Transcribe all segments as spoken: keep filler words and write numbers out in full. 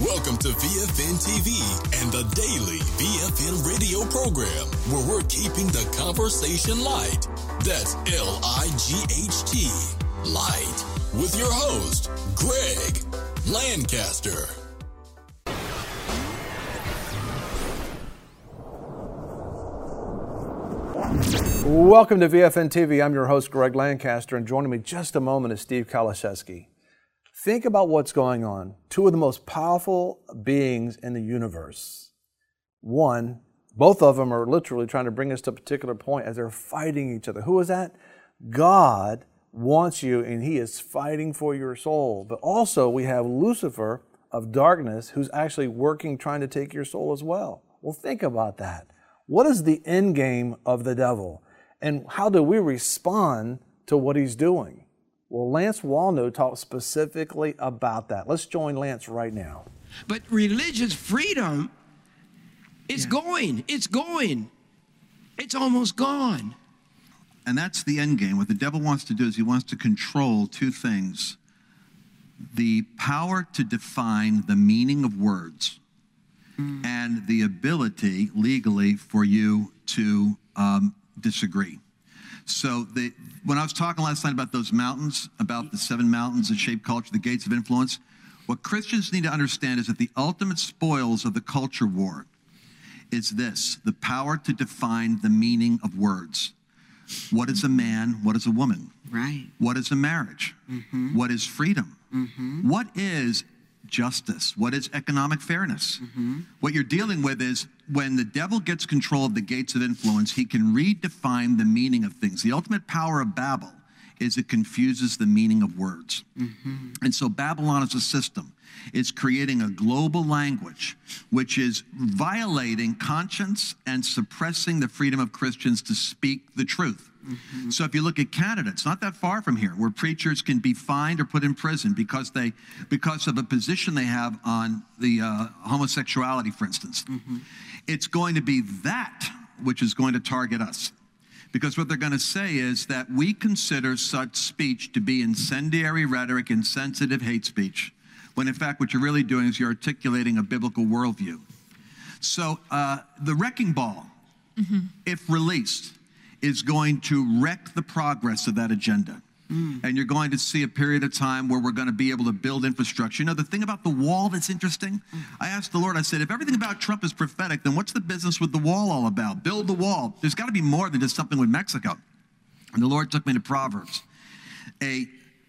Welcome to V F N T V and the daily V F N radio program, where we're keeping the conversation light. That's L I G H T, light, with your host, Greg Lancaster. Welcome to V F N T V. I'm your host, Greg Lancaster, and joining me just a moment is Steve Kaliszewski. Think about what's going on. Two of the most powerful beings in the universe. One, both of them are literally trying to bring us to a particular point as they're fighting each other. Who is that? God wants you, and He is fighting for your soul. But also we have Lucifer of darkness who's actually working, trying to take your soul as well. Well, think about that. What is the end game of the devil? And how do we respond to what he's doing? Well, Lance Wallnau talks specifically about that. Let's join Lance right now. But religious freedom is yeah. going. It's going. It's almost gone. And that's the end game. What the devil wants to do is he wants to control two things. The power to define the meaning of words mm. and the ability legally for you to um, disagree. So the, when I was talking last night about those mountains, about the seven mountains that shape culture, the gates of influence, what Christians need to understand is that the ultimate spoils of the culture war is this: the power to define the meaning of words. What is a man? What is a woman? Right. What is a marriage? Mm-hmm. What is freedom? Mm-hmm. What is justice? What is economic fairness? Mm-hmm. What you're dealing with is when the devil gets control of the gates of influence, he can redefine the meaning of things. The ultimate power of Babel is it confuses the meaning of words. Mm-hmm. And so Babylon as a system is creating a global language which is violating conscience and suppressing the freedom of Christians to speak the truth. Mm-hmm. So if you look at Canada, it's not that far from here, where preachers can be fined or put in prison because they, because of a position they have on the uh, homosexuality, for instance. Mm-hmm. It's going to be that which is going to target us. Because what they're going to say is that we consider such speech to be incendiary rhetoric, insensitive hate speech, when in fact what you're really doing is you're articulating a biblical worldview. So uh, the wrecking ball, mm-hmm. if released, is going to wreck the progress of that agenda. Mm. And you're going to see a period of time where we're going to be able to build infrastructure. You know, the thing about the wall that's interesting, mm. I asked the Lord, I said, if everything about Trump is prophetic, then what's the business with the wall all about? Build the wall. There's got to be more than just something with Mexico. And the Lord took me to Proverbs. A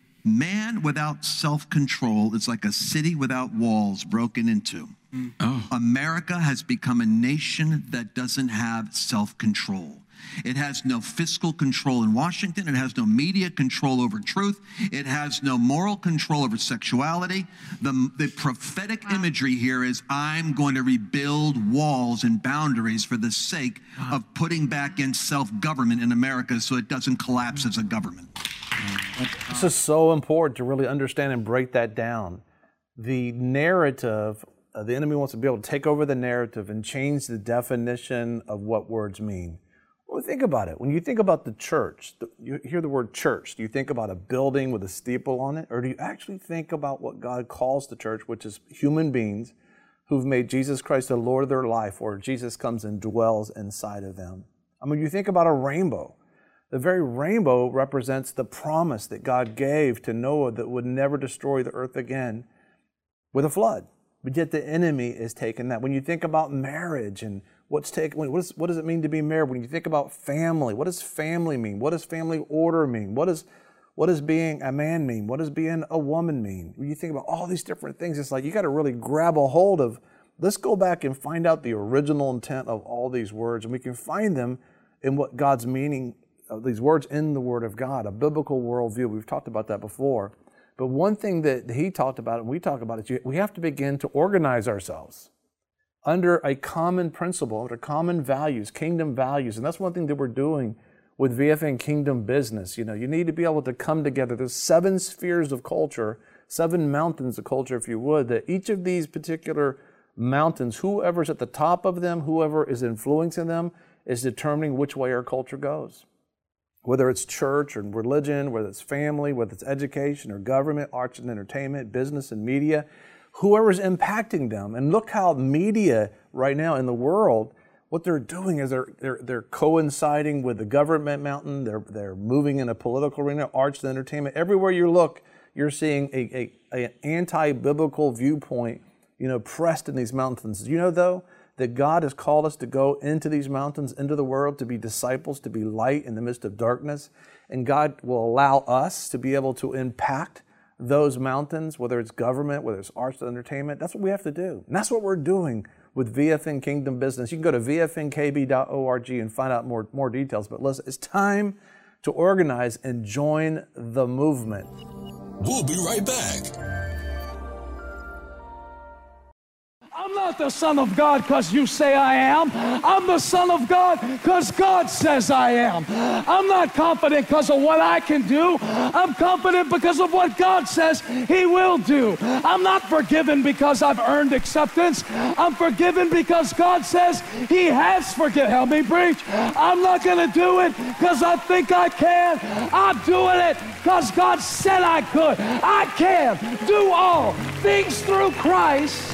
man without self-control is like a city without walls broken into. Mm. Oh. America has become a nation that doesn't have self-control. It has no fiscal control in Washington. It has no media control over truth. It has no moral control over sexuality. The, the prophetic wow. imagery here is, I'm going to rebuild walls and boundaries for the sake wow. of putting back in self-government in America so it doesn't collapse as a government. This is so important to really understand and break that down. The narrative, uh, the enemy wants to be able to take over the narrative and change the definition of what words mean. Well, think about it. When you think about the church, you hear the word church, do you think about a building with a steeple on it? Or do you actually think about what God calls the church, which is human beings who've made Jesus Christ the Lord of their life, or Jesus comes and dwells inside of them? I mean, you think about a rainbow. The very rainbow represents the promise that God gave to Noah that would never destroy the earth again with a flood. But yet the enemy is taking that. When you think about marriage and what's taken, what, is, what does it mean to be married? When you think about family, what does family mean? What does family order mean? What does, what does being a man mean? What does being a woman mean? When you think about all these different things, it's like you got to really grab a hold of, let's go back and find out the original intent of all these words, and we can find them in what God's meaning of these words in the Word of God, a biblical worldview. We've talked about that before. But one thing that he talked about and we talk about is we have to begin to organize ourselves under a common principle, under common values, kingdom values. And that's one thing that we're doing with V F N Kingdom Business. You know, you need to be able to come together. There's seven spheres of culture, seven mountains of culture, if you would, that each of these particular mountains, whoever's at the top of them, whoever is influencing them, is determining which way our culture goes. Whether it's church or religion, whether it's family, whether it's education or government, arts and entertainment, business and media, whoever's impacting them. And look how media right now in the world, what they're doing is they're they're, they're coinciding with the government mountain. They're they're moving in a political arena, arts and entertainment. Everywhere you look, you're seeing a, a, a anti-biblical viewpoint, you know, pressed in these mountains. Do you know, though, that God has called us to go into these mountains, into the world, to be disciples, to be light in the midst of darkness. And God will allow us to be able to impact those mountains, whether it's government, whether it's arts and entertainment. That's what we have to do. And that's what we're doing with V F N Kingdom Business. You can go to V F N K B dot org and find out more, more details. But listen, it's time to organize and join the movement. We'll be right back. I'm not the Son of God because you say I am. I'm the Son of God because God says I am. I'm not confident because of what I can do. I'm confident because of what God says He will do. I'm not forgiven because I've earned acceptance. I'm forgiven because God says He has forgiven. Help me preach. I'm not going to do it because I think I can. I'm doing it because God said I could. I can do all things through Christ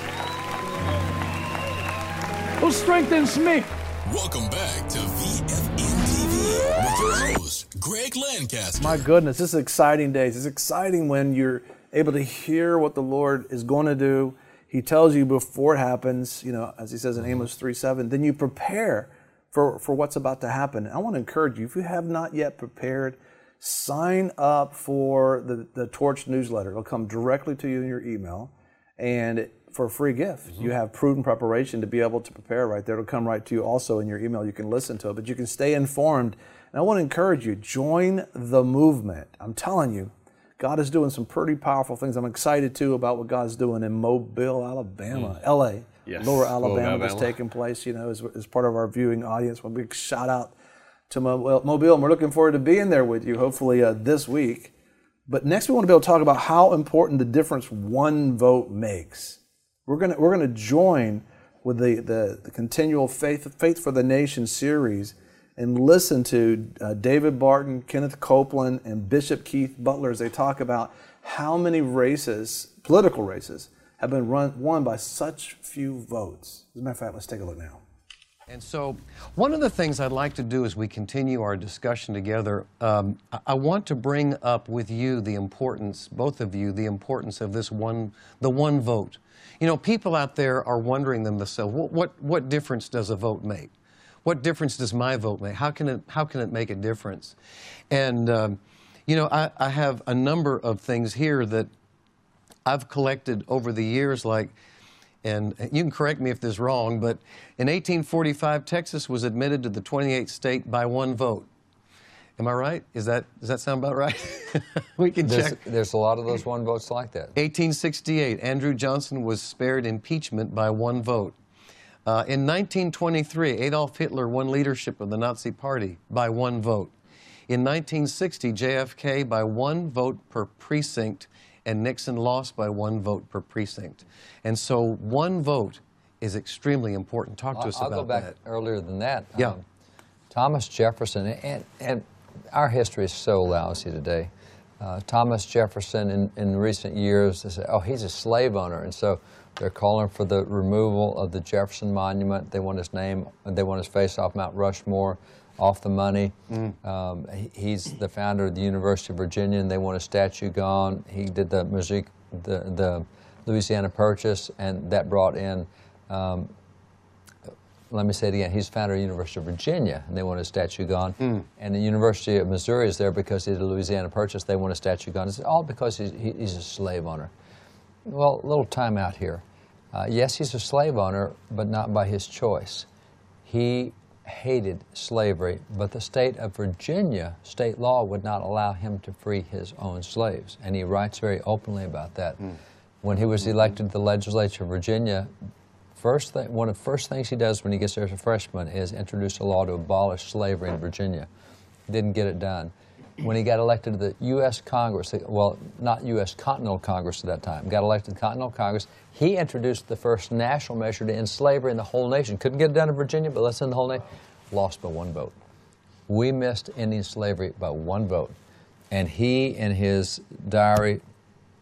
who strengthens me. Welcome back to V F N T V with your host, Greg Lancaster. My goodness, this is exciting days. It's exciting when you're able to hear what the Lord is going to do. He tells you before it happens, you know, as He says in Amos three seven, then you prepare for, for what's about to happen. I want to encourage you, if you have not yet prepared, sign up for the, the Torch newsletter. It'll come directly to you in your email. And for a free gift. Mm-hmm. You have prudent preparation to be able to prepare right there. It'll come right to you also in your email. You can listen to it, but you can stay informed. And I want to encourage you, join the movement. I'm telling you, God is doing some pretty powerful things. I'm excited too about what God's doing in Mobile, Alabama, mm. L A, yes. Lower Alabama, that's taking place, you know, as, as part of our viewing audience. One big shout out to Mobile, Mobile, and we're looking forward to being there with you, hopefully uh, this week. But next we want to be able to talk about how important the difference one vote makes. We're gonna we're gonna join with the, the, the continual Faith Faith for the Nation series and listen to uh, David Barton, Kenneth Copeland, and Bishop Keith Butler as they talk about how many races, political races, have been run, won by such few votes. As a matter of fact, let's take a look now. And so one of the things I'd like to do as we continue our discussion together, um, I want to bring up with you the importance, both of you, the importance of this one, the one vote. You know, people out there are wondering themselves, what, what, what difference does a vote make? What difference does my vote make? How can it, how can it make a difference? And, um, you know, I, I have a number of things here that I've collected over the years, like, and you can correct me if this is wrong, but in eighteen forty-five, Texas was admitted to the twenty-eighth state by one vote. Am I right? Is that, does that sound about right? We can there's, check. There's a lot of those one votes like that. eighteen sixty-eight, Andrew Johnson was spared impeachment by one vote. Uh, in nineteen twenty-three, Adolf Hitler won leadership of the Nazi Party by one vote. In nineteen sixty, J F K by one vote per precinct, and Nixon lost by one vote per precinct. And so one vote is extremely important. Talk to I'll, us I'll about go back that. earlier than that. Yeah. Um, Thomas Jefferson, and, and our history is so lousy today. Uh, Thomas Jefferson, in, in recent years, they say, oh, he's a slave owner. And so they're calling for the removal of the Jefferson Monument. They want his name, they want his face off Mount Rushmore, off the money. Mm. Um, he, he's the founder of the University of Virginia, and they want a statue gone. He did the, music, the, the Louisiana Purchase, and that brought in, um, let me say it again, he's founder of the University of Virginia, and they want a statue gone. Mm. And the University of Missouri is there because he did the Louisiana Purchase, they want a statue gone. It's all because he's, he, he's a slave owner. Well, a little time out here. Uh, yes, he's a slave owner, but not by his choice. He hated slavery, but the state of Virginia, state law would not allow him to free his own slaves, and he writes very openly about that. Mm. When he was elected to the legislature of Virginia, first thing, one of the first things he does when he gets there as a freshman is introduce a law to abolish slavery in Virginia. He didn't get it done. When he got elected to the U S Congress, well, not U S Continental Congress at that time, got elected to the Continental Congress, he introduced the first national measure to end slavery in the whole nation. Couldn't get it done in Virginia, but let's end the whole nation. Lost by one vote. We missed ending slavery by one vote. And he, in his diary,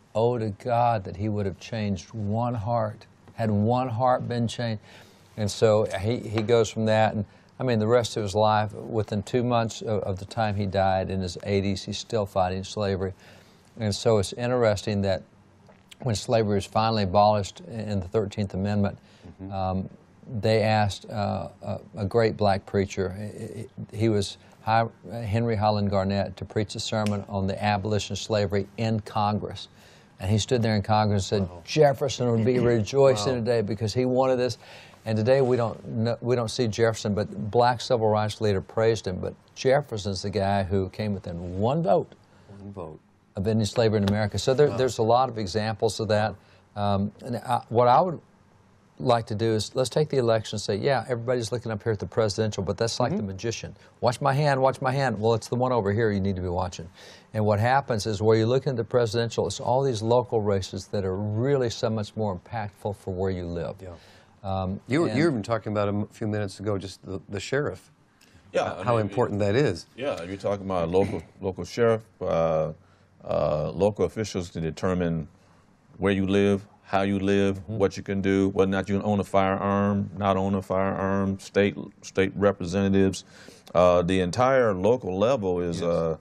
oh to God that he would have changed one heart, had one heart been changed. And so he, he goes from that, and I mean, the rest of his life, within two months of, of the time he died in his eighties, he's still fighting slavery. And so it's interesting that when slavery was finally abolished in the thirteenth Amendment, mm-hmm. um, they asked uh, a, a great black preacher, he, he was High, Henry Highland Garnett, to preach a sermon on the abolition of slavery in Congress. And he stood there in Congress and said, wow. Jefferson would be rejoicing wow. today because he wanted this. And today we don't know, we don't see Jefferson, but black civil rights leader praised him. But Jefferson's the guy who came within one vote, one vote. of ending slavery in America. So there, wow. there's a lot of examples of that. Um, and I, what I would like to do is let's take the election and say, yeah, everybody's looking up here at the presidential, but that's like mm-hmm. the magician. Watch my hand, watch my hand. Well, it's the one over here you need to be watching. And what happens is where you look at the presidential, it's all these local races that are really so much more impactful for where you live. Yeah. Um, you, were, you were even talking about a few minutes ago, just the, the sheriff. Yeah. Uh, I how mean, important it, that is. Yeah, you're talking about a local, local sheriff, uh, uh, local officials to determine where you live, how you live, mm-hmm. what you can do, whether or not you own a firearm, not own a firearm, state state representatives. Uh, the entire local level is yes. uh,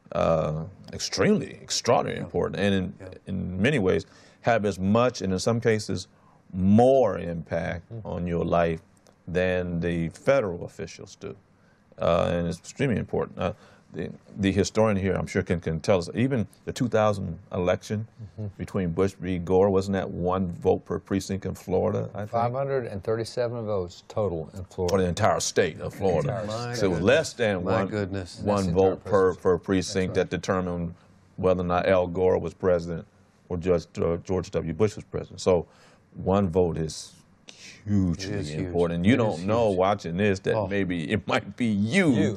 uh, extremely, extraordinarily yeah. important, and in, yeah. in many ways have as much, and in some cases, more impact mm-hmm. on your life than the federal officials do. Uh, and it's extremely important. Uh, the, the historian here, I'm sure, can, can tell us, even the two thousand election mm-hmm. between Bush v. Gore, wasn't that one vote per precinct in Florida, I think? five hundred thirty-seven votes total in Florida. For the entire state of Florida. My so it was less than My one, goodness. one vote per, per precinct right. that determined whether or not Al Gore was president or Judge, uh, George W. Bush was president. So one vote is hugely is important. Huge. You it don't know huge. watching this that oh. maybe it might be you. you.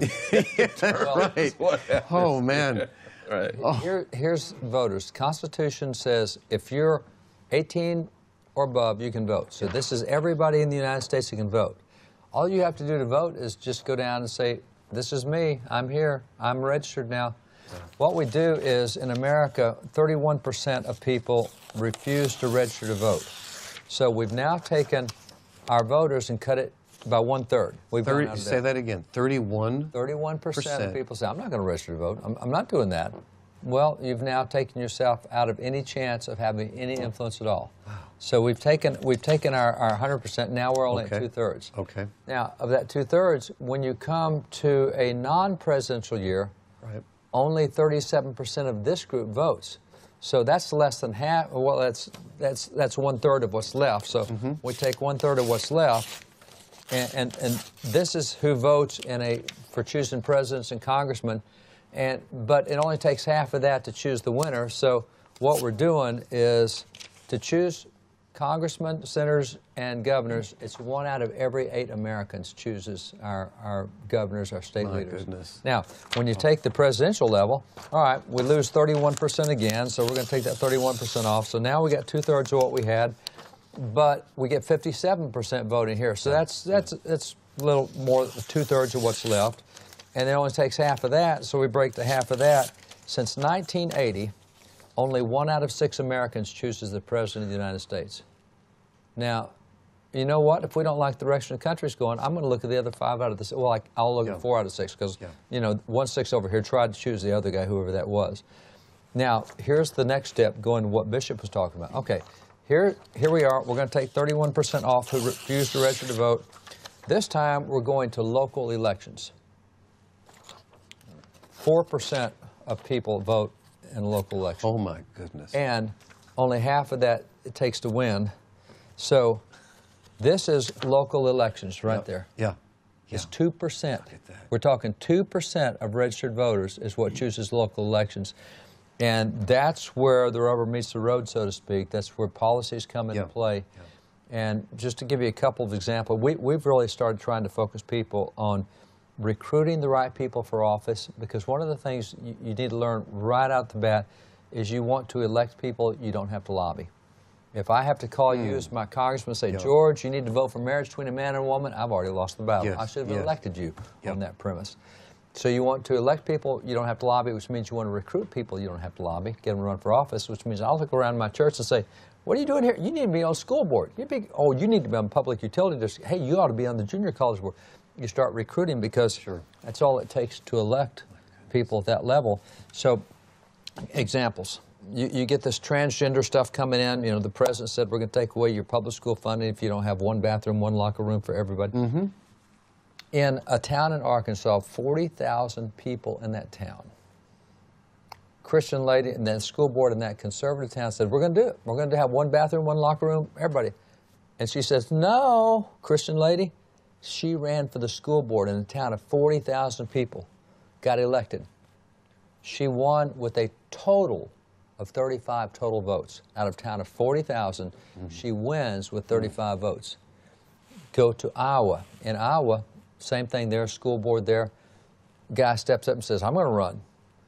right. Oh, man. right. Oh. Here, here's voters. The Constitution says if you're eighteen or above, you can vote. So this is everybody in the United States who can vote. All you have to do to vote is just go down and say, this is me. I'm here. I'm registered now. What we do is, in America, thirty-one percent of people refuse to register to vote. So we've now taken our voters and cut it by one-third. We've thirty, say that again, thirty-one? thirty-one percent of people say, I'm not going to register to vote. I'm, I'm not doing that. Well, you've now taken yourself out of any chance of having any influence at all. Wow. So we've taken, we've taken our, our one hundred percent, now we're only okay. at two-thirds. Okay. Now, of that two-thirds, when you come to a non-presidential year, right. only thirty-seven percent of this group votes. So that's less than half. Well, that's that's that's one third of what's left. So mm-hmm. we take one third of what's left, and, and and this is who votes in a for choosing presidents and congressmen, and but it only takes half of that to choose the winner. So what we're doing is to choose congressmen, senators, and governors. It's one out of every eight Americans chooses our, our governors, our state My leaders. Goodness. Now, when you take the presidential level, all right, we lose thirty-one percent again, so we're going to take that thirty-one percent off. So now we got two-thirds of what we had, but we get fifty-seven percent voting here. So that's that's that's a little more than two-thirds of what's left, and it only takes half of that, so we break the half of that. Since nineteen eighty, only one out of six Americans chooses the president of the United States. Now, you know what? If we don't like the direction the country's going, I'm going to look at the other five out of the six. Well, like, I'll look yeah. at four out of six because, yeah. you know, one six over here tried to choose the other guy, whoever that was. Now, here's the next step, going to what Bishop was talking about. Okay, here, here we are. We're going to take thirty-one percent off who refused to register to vote. This time, we're going to local elections. four percent of people vote in a local election. Oh, my goodness. And only half of that it takes to win. So this is local elections right yep. there. Yeah. It's yeah. two percent. We're talking two percent of registered voters is what chooses local elections. And that's where the rubber meets the road, so to speak. That's where policies come into yeah. play. Yeah. And just to give you a couple of examples, we, we've really started trying to focus people on recruiting the right people for office, because one of the things you, you need to learn right out the bat is you want to elect people, you don't have to lobby. If I have to call mm. you as my congressman and say, yep. George, you need to vote for marriage between a man and a woman, I've already lost the battle. Yes. I should have yes. elected you yep. on that premise. So you want to elect people, you don't have to lobby, which means you want to recruit people, you don't have to lobby, get them to run for office, which means I'll look around my church and say, what are you doing here? You need to be on school board. You be, oh, you need to be on public utility district. Hey, you ought to be on the junior college board. You start recruiting because sure. that's all it takes to elect people at that level. So, examples. You, you get this transgender stuff coming in. You know, the president said we're going to take away your public school funding if you don't have one bathroom, one locker room for everybody. Mm-hmm. In a town in Arkansas, forty thousand people in that town. Christian lady and then school board in that conservative town said, we're going to do it. We're going to have one bathroom, one locker room, everybody. And she says, no, Christian lady. She ran for the school board in a town of forty thousand people, got elected. She won with a total of thirty-five total votes. Out of a town of forty thousand, mm-hmm. she wins with thirty-five mm-hmm. votes. Go to Iowa. In Iowa, same thing there, school board there. Guy steps up and says, I'm going to run.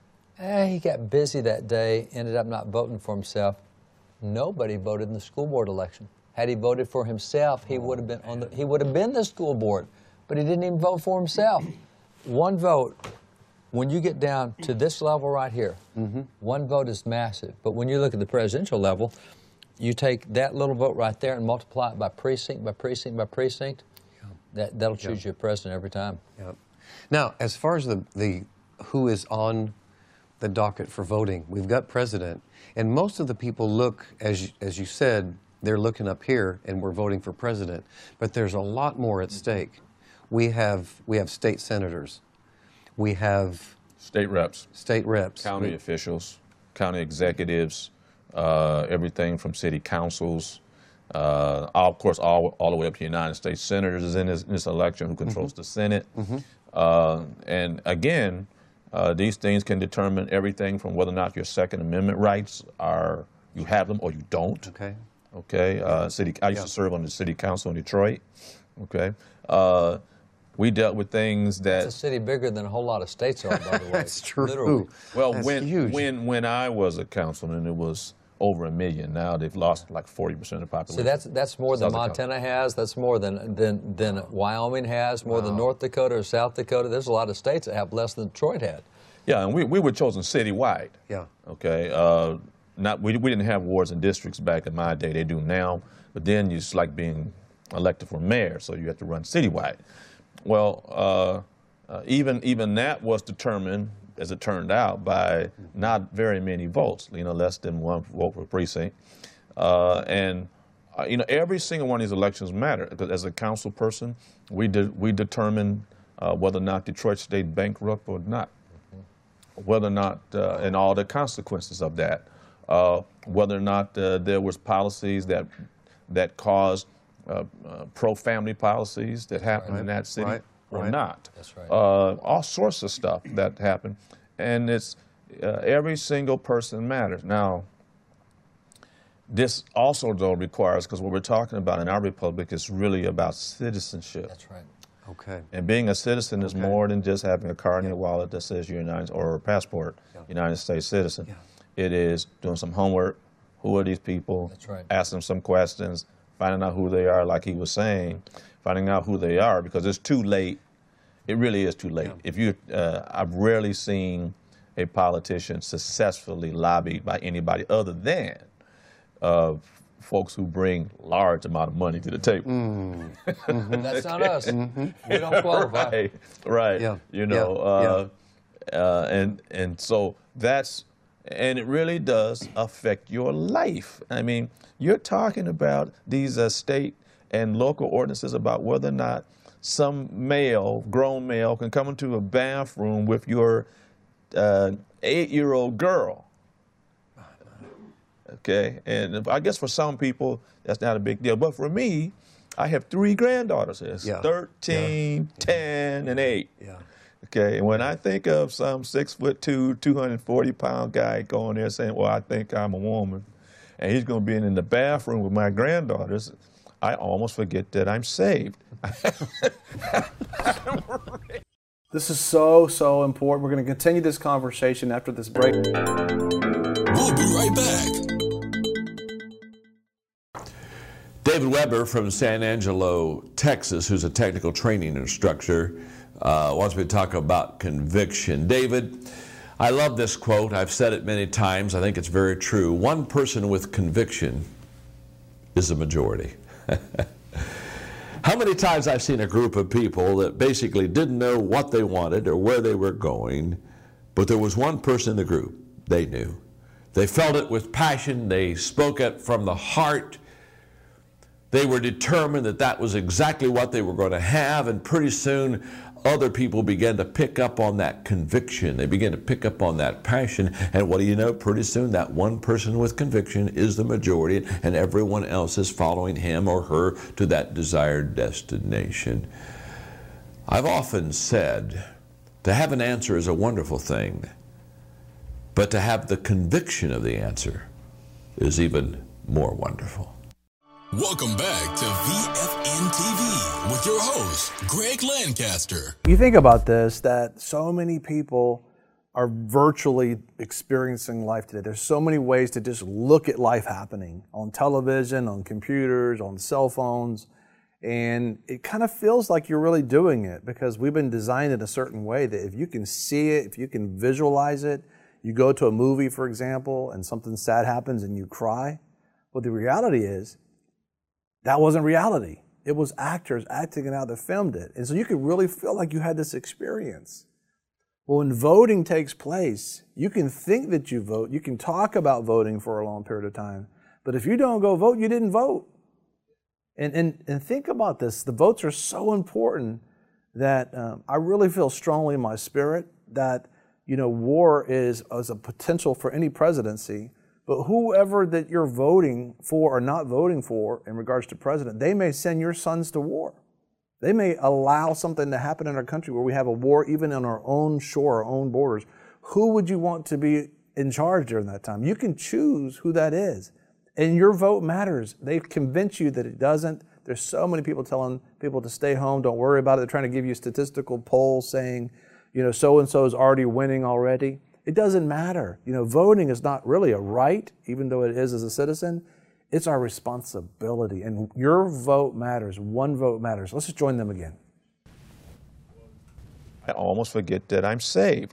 Eh, he got busy that day, ended up not voting for himself. Nobody voted in the school board election. Had he voted for himself, he would have been on the, he would have been the school board, but he didn't even vote for himself. One vote, when you get down to this level right here, mm-hmm. one vote is massive. But when you look at the presidential level, you take that little vote right there and multiply it by precinct, by precinct, by precinct. Yeah. That, that'll choose yeah. your president every time. Yeah. Now, as far as the, the who is on the docket for voting, we've got president, and most of the people look, as, as you said, they're looking up here and we're voting for president, but there's a lot more at stake. We have, we have state senators. We have state reps, state reps, county we, officials, county executives, uh, everything from city councils, uh, all, of course, all, all the way up to United States senators is in this, in this election who controls mm-hmm. the Senate. Mm-hmm. uh, and again, uh, these things can determine everything from whether or not your Second Amendment rights are, you have them or you don't. Okay. Okay. Uh, city, I used yeah. to serve on the city council in Detroit. Okay. Uh, We dealt with things that... It's a city bigger than a whole lot of states are, by the way. That's true. Literally. Well, That's when, huge. when when I was a councilman, it was over a million. Now they've lost like forty percent of the population. See, that's that's more than Montana has. That's more than than than Wyoming has. More wow. than North Dakota or South Dakota. There's a lot of states that have less than Detroit had. Yeah, and we, we were chosen citywide. Yeah. Okay. Uh, not we we didn't have wards and districts back in my day. They do now, but then it's like being elected for mayor, so you have to run citywide. Well, uh, uh, even even that was determined, as it turned out, by not very many votes. You know, less than one vote per precinct, uh, and uh, you know, every single one of these elections matter. Because as a council person, we de we determine uh, whether or not Detroit stayed bankrupt or not, whether or not, uh, and all the consequences of that, uh, whether or not uh, there was policies that that caused. Uh, uh, pro-family policies that happened right. in that city right. or right. not. That's right. Uh, all sorts of stuff that happened. And it's uh, every single person matters. Now, this also, though, requires, because what we're talking about in our republic is really about citizenship. That's right. Okay. And being a citizen is okay. more than just having a card in your wallet that says you're United, or a passport, yeah. United States citizen. Yeah. It is doing some homework. Who are these people? That's right. Ask them some questions. Finding out who they are, like he was saying, finding out who they are, because it's too late. It really is too late. Yeah. If you, uh, I've rarely seen a politician successfully lobbied by anybody other than uh, folks who bring large amount of money to the table. Mm. Mm-hmm. That's not us. Mm-hmm. We don't qualify. Right. Right. Yeah. You know, yeah. Uh, yeah. Uh, and and so that's. And it really does affect your life. I mean, you're talking about these uh, state and local ordinances about whether or not some male, grown male, can come into a bathroom with your uh, eight-year-old girl. Okay, and I guess for some people that's not a big deal, but for me, I have three granddaughters. It's yeah. thirteen, yeah. ten, and eight. Yeah. Okay, and when I think of some six foot two, two hundred forty pound guy going there saying, well, I think I'm a woman, and he's going to be in the bathroom with my granddaughters, I almost forget that I'm saved. This is so, so important. We're going to continue this conversation after this break. We'll be right back. David Weber from San Angelo, Texas, who's a technical training instructor, uh, wants me to talk about conviction. David, I love this quote. I've said it many times. I think it's very true. One person with conviction is a majority. How many times I've seen a group of people that basically didn't know what they wanted or where they were going, but there was one person in the group, they knew. They felt it with passion. They spoke it from the heart. They were determined that that was exactly what they were going to have, and pretty soon other people began to pick up on that conviction. They began to pick up on that passion, and what do you know? Pretty soon that one person with conviction is the majority, and everyone else is following him or her to that desired destination. I've often said, to have an answer is a wonderful thing, but to have the conviction of the answer is even more wonderful. Welcome back to V F N T V with your host, Greg Lancaster. You think about this, that so many people are virtually experiencing life today. There's so many ways to just look at life happening on television, on computers, on cell phones, and it kind of feels like you're really doing it because we've been designed in a certain way that if you can see it, if you can visualize it, you go to a movie, for example, and something sad happens and you cry. Well, the reality is, that wasn't reality. It was actors acting it out that filmed it. And so you could really feel like you had this experience. Well, when voting takes place, you can think that you vote. You can talk about voting for a long period of time. But if you don't go vote, you didn't vote. And, and, and think about this. The votes are so important that um, I really feel strongly in my spirit that, you know, war is, is a potential for any presidency. But whoever that you're voting for or not voting for in regards to president, they may send your sons to war. They may allow something to happen in our country where we have a war even on our own shore, our own borders. Who would you want to be in charge during that time? You can choose who that is. And your vote matters. They convince you that it doesn't. There's so many people telling people to stay home, don't worry about it. They're trying to give you statistical polls saying, you know, so-and-so is already winning already. It doesn't matter. You know, voting is not really a right, even though it is as a citizen. It's our responsibility. And your vote matters. One vote matters. Let's just join them again. I almost forget that I'm saved.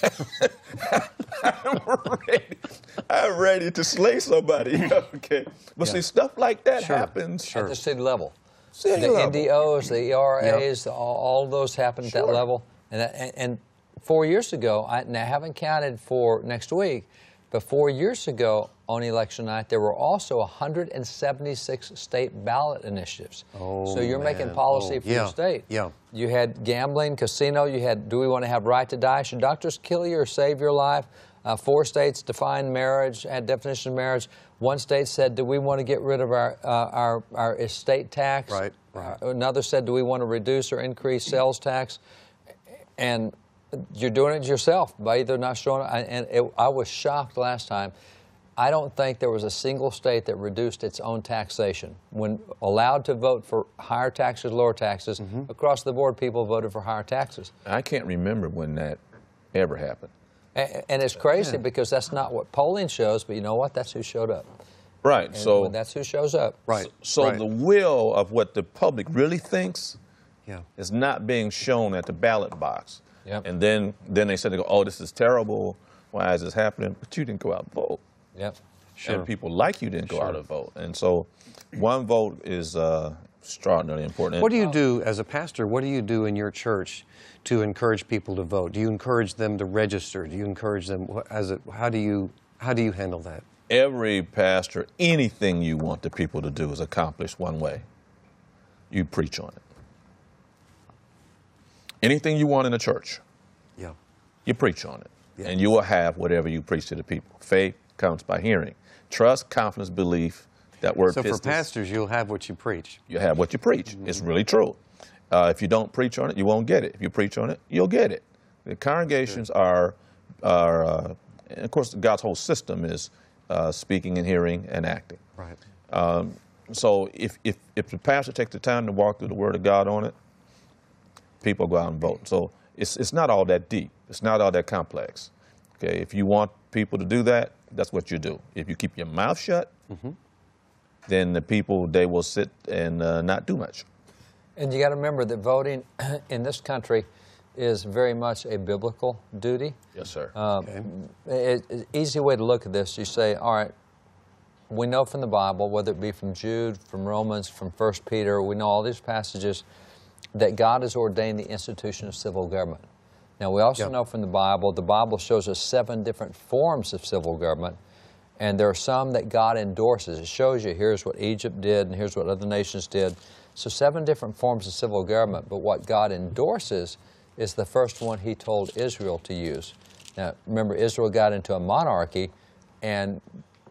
I'm ready. I'm ready to slay somebody. Okay. But yeah. see, stuff like that sure. happens. Sure. At the city level. City the level. N D Os, the E R As, yep. all, all those happen at sure. that level. And, and, and Four years ago, I, and I haven't counted for next week, but four years ago on election night, there were also one hundred seventy-six state ballot initiatives. Oh, so you're man. making policy oh, for yeah. your state. Yeah. You had gambling, casino, you had do we want to have right to die? Should doctors kill you or save your life? Uh, four states defined marriage, had definition of marriage. One state said, do we want to get rid of our, uh, our, our estate tax? Right, right. Uh, another said, do we want to reduce or increase sales tax? And you're doing it yourself by either not showing up. And it, I was shocked last time. I don't think there was a single state that reduced its own taxation. When allowed to vote for higher taxes, lower taxes, mm-hmm. across the board, people voted for higher taxes. I can't remember when that ever happened. And, and it's crazy yeah. because that's not what polling shows, but you know what? That's who showed up. Right. And so that's who shows up. Right. So right. the will of what the public really thinks yeah. is not being shown at the ballot box. Yep. And then, then they said, they go, oh, this is terrible. Why is this happening? But you didn't go out and vote. Yep. Sure. And people like you didn't go sure. out and vote. And so one vote is uh, extraordinarily important. What do you do as a pastor? What do you do in your church to encourage people to vote? Do you encourage them to register? Do you encourage them as a, how do you how do you handle that? Every pastor, anything you want the people to do is accomplished one way. You preach on it. Anything you want in the church, yeah, you preach on it. Yeah. And you will have whatever you preach to the people. Faith comes by hearing. Trust, confidence, belief, that word So pistis, for pastors, you'll have what you preach. You have what you preach. Mm-hmm. It's really true. Uh, if you don't preach on it, you won't get it. If you preach on it, you'll get it. The congregations sure. are, are uh, and of course, God's whole system is uh, speaking and hearing and acting. Right. Um, so if, if, if the pastor takes the time to walk through the Word of God on it, people go out and vote. So it's, it's not all that deep. It's not all that complex. Okay, if you want people to do that, that's what you do. If you keep your mouth shut, mm-hmm. then the people, they will sit and uh, not do much. And you got to remember that voting in this country is very much a biblical duty. Yes, sir. Um, Okay. it, it, easy way to look at this, you say, all right, we know from the Bible, whether it be from Jude, from Romans, from First Peter, we know all these passages that God has ordained the institution of civil government. Now, we also Yep. know from the Bible, the Bible shows us seven different forms of civil government, and there are some that God endorses. It shows you, here's what Egypt did, and here's what other nations did. So seven different forms of civil government, but what God endorses is the first one He told Israel to use. Now, remember, Israel got into a monarchy, and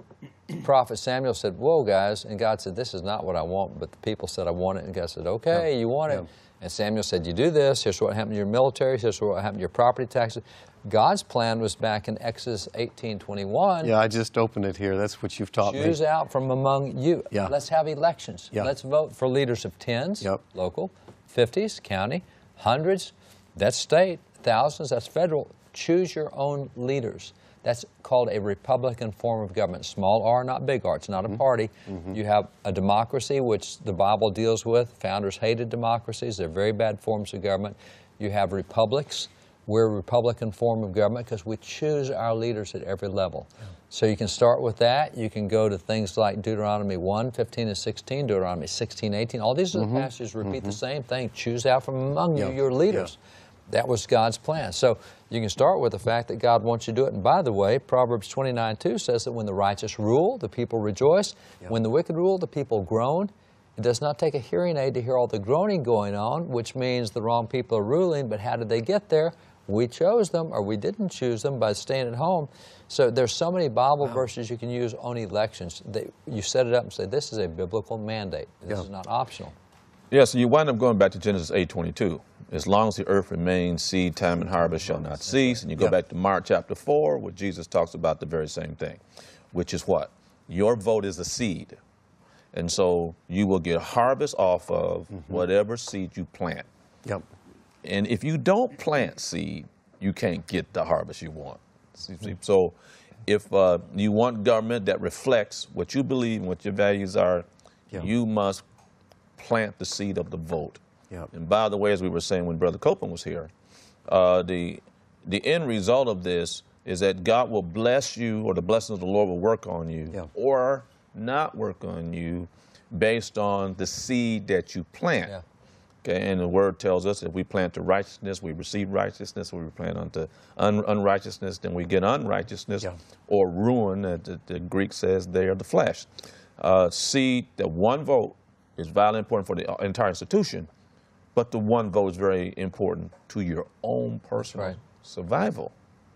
Prophet Samuel said, whoa, guys, and God said, this is not what I want, but the people said, I want it, and God said, okay, Yeah. you want it. Yeah. And Samuel said, you do this, here's what happened to your military, here's what happened to your property taxes. God's plan was back in Exodus eighteen twenty-one. Yeah, I just opened it here. That's what you've taught me. Choose out from among you. Yeah. Let's have elections. Yeah. Let's vote for leaders of tens, Yep. local, fifties, county, hundreds, that's state, thousands, that's federal. Choose your own leaders. That's called a Republican form of government. Small R, not big R. It's not a party. Mm-hmm. You have a democracy, which the Bible deals with. Founders hated democracies. They're very bad forms of government. You have republics. We're a Republican form of government because we choose our leaders at every level. Yeah. So you can start with that. You can go to things like Deuteronomy one, fifteen and sixteen, Deuteronomy sixteen, eighteen. All these mm-hmm. passages repeat mm-hmm. the same thing. Choose out from among yeah. you your leaders. Yeah. That was God's plan. So you can start with the fact that God wants you to do it. And by the way, Proverbs twenty-nine two says that when the righteous rule, the people rejoice. Yeah. When the wicked rule, the people groan. It does not take a hearing aid to hear all the groaning going on, which means the wrong people are ruling. But how did they get there? We chose them, or we didn't choose them by staying at home. So there's so many Bible wow. verses you can use on elections. That you set it up and say, this is a biblical mandate. This yeah. is not optional. Yeah, so you wind up going back to Genesis eight twenty-two. As long as the earth remains, seed time and harvest shall not cease. And you go yep. back to Mark chapter four, where Jesus talks about the very same thing, which is what? Your vote is a seed. And so you will get harvest off of mm-hmm. whatever seed you plant. Yep. And if you don't plant seed, you can't get the harvest you want. Mm-hmm. So if uh, you want government that reflects what you believe and what your values are, yep. you must plant the seed of the vote. Yep. And by the way, as we were saying when Brother Copeland was here, uh, the, the end result of this is that God will bless you, or the blessing of the Lord will work on you, yep. or not work on you based on the seed that you plant. Yeah. Okay, and the Word tells us if we plant to righteousness, we receive righteousness. If we plant unto un unrighteousness, then we get unrighteousness, yeah. or ruin, that the, the Greek says they are the flesh. Uh, seed, that one vote is vitally important for the entire institution, but the one vote is very important to your own personal right. survival.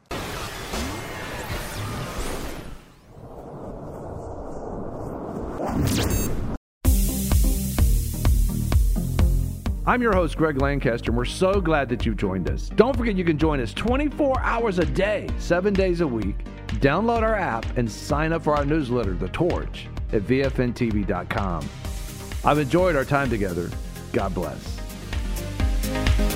I'm your host, Greg Lancaster, and we're so glad that you've joined us. Don't forget you can join us twenty-four hours a day, seven days a week. Download our app and sign up for our newsletter, The Torch, at V F N T V dot com. I've enjoyed our time together. God bless.